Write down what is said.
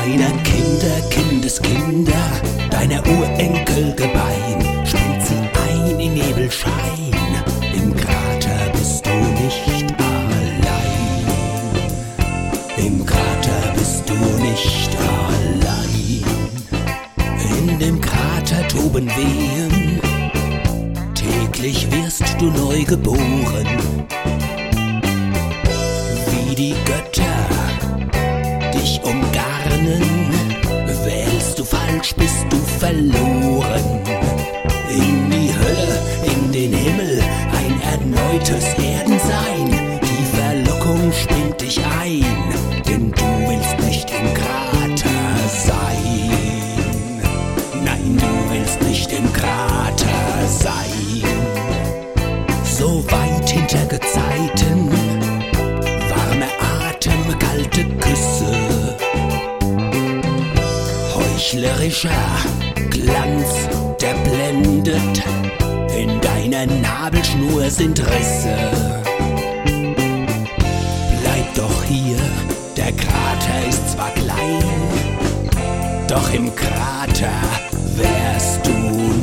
deiner Kinder, Kindeskinder, deiner Urenkel Gebein, springt sie ein in Nebelschein. Im Krater bist du nicht allein. Im Krater bist du nicht allein. In dem Krater toben Wehen, täglich wirst du neu geboren. Wie die Götter dich umgarnen, wählst du falsch, bist du verloren. In die Hölle, in den Himmel, ein erneutes Erdensein. Die Verlockung spinnt dich ein, denn du willst nicht im Krater sein. Nein, du willst nicht im Krater sein. So weit hinter Gezeiten, warme Atem, kalte Küsse, heuchlerischer Glanz, der blendet, in deiner Nabelschnur sind Risse. Bleib doch hier, der Krater ist zwar klein, doch im Krater wärst du